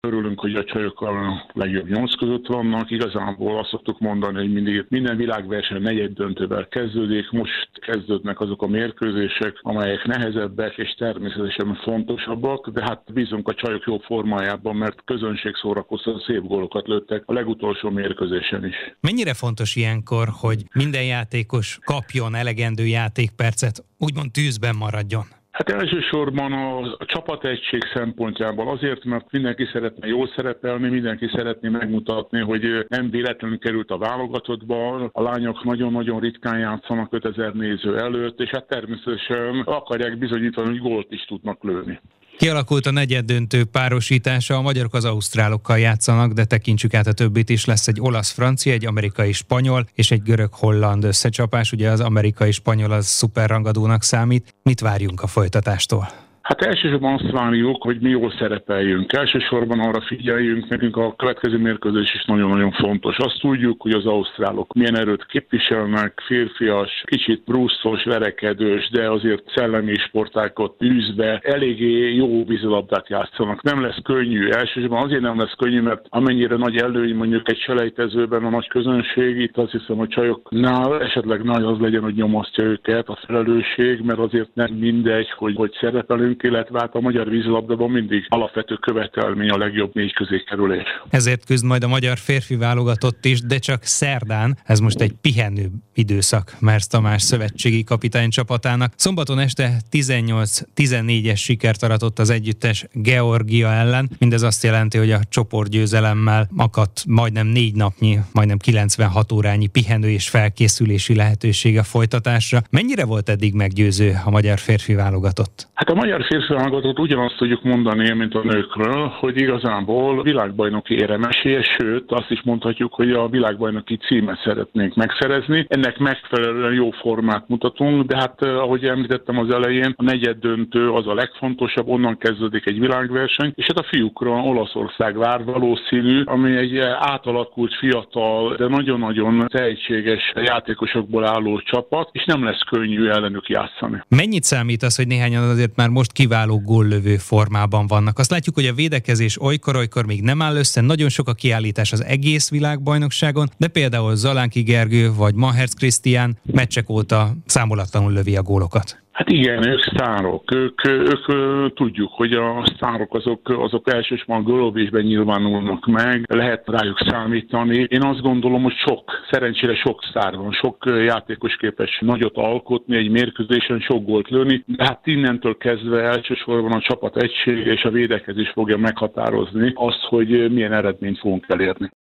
Örülünk, hogy a csajok a legjobb 8 között vannak. Igazából azt szoktuk mondani, hogy mindig minden világverseny negyeddöntővel kezdődik. Most kezdődnek azok a mérkőzések, amelyek nehezebbek és természetesen fontosabbak, de hát bízunk a csajok jó formájában, mert közönség szórakoztató szép gólokat lőttek a legutolsó mérkőzésen is. Mennyire fontos ilyenkor, hogy minden játékos kapjon elegendő játékpercet, úgymond tűzben maradjon? Hát elsősorban a csapategység szempontjából azért, mert mindenki szeretne jól szerepelni, mindenki szeretné megmutatni, hogy nem véletlenül került a válogatottba, a lányok nagyon-nagyon ritkán játszanak 5000 néző előtt, és hát természetesen akarják bizonyítani, hogy gólt is tudnak lőni. Kialakult a negyeddöntő párosítása, a magyarok az ausztrálokkal játszanak, de tekintsük át a többit is, lesz egy olasz-francia, egy amerikai-spanyol és egy görög-holland összecsapás, ugye az amerikai-spanyol az szuperrangadónak számít. Mit várjunk a folytatástól? Hát elsősorban azt várjuk, hogy mi jól szerepeljünk. Elsősorban arra figyeljünk, nekünk a következő mérkőzés is nagyon-nagyon fontos. Azt tudjuk, hogy az ausztrálok milyen erőt képviselnek, férfias, kicsit brusztos, verekedős, de azért szellemi sportákat űzve eléggé jó vízilabdát játszanak. Nem lesz könnyű. Elsősorban azért nem lesz könnyű, mert amennyire nagy előny mondjuk egy selejtezőben a nagy közönség, itt azt hiszem, hogy csajoknál esetleg nagy az legyen, hogy nyomasztja őket a felelősség, mert azért nem mindegy, hogy szerepelünk, illetve hát a magyar vízilabdában mindig alapvető követelmény a legjobb 4 közé kerülés. Ezért küzd majd a magyar férfi válogatott is, de csak szerdán, ez most egy pihenő időszak Mersz Tamás szövetségi kapitány csapatának. Szombaton este 18-14-es sikert aratott az együttes Georgia ellen. Mindez azt jelenti, hogy a csoportgyőzelemmel akadt majdnem 4 napnyi, majdnem 96 órányi pihenő és felkészülési lehetőség a folytatásra. Mennyire volt eddig meggyőző a magyar férfi válogatott? Hát a magyar férfi válogatott ugyanazt tudjuk mondani, mint a nőkről, hogy igazából világbajnoki éremesélyes, sőt azt is mondhatjuk, hogy a világbajnoki címet szeretnénk megszerezni. Ennek megfelelően jó formát mutatunk, de hát ahogy említettem az elején, a negyeddöntő az a legfontosabb, onnan kezdődik egy világverseny, és hát a fiúkra Olaszország vár valószínű, ami egy átalakult, fiatal, de nagyon-nagyon tehetséges játékosokból álló csapat, és nem lesz könnyű ellenük játszani. Mennyit számít az, hogy néhányan azért már most kiváló góllövő formában vannak? Azt látjuk, hogy a védekezés olykor még nem áll össze, nagyon sok a kiállítás az egész világbajnokságon, de például Zalánki Gergő vagy Mahertz Krisztián meccsek óta számolatlanul lövi a gólokat. Hát igen, ők sztárok. Ők tudjuk, hogy a sztárok azok elsősorban gólövésben nyilvánulnak meg, lehet rájuk számítani. Én azt gondolom, hogy szerencsére sok sztár van, sok játékos képes nagyot alkotni, egy mérkőzésen sok gólt lőni, de hát innentől kezdve elsősorban a csapat egység és a védekezés fogja meghatározni azt, hogy milyen eredményt fogunk elérni.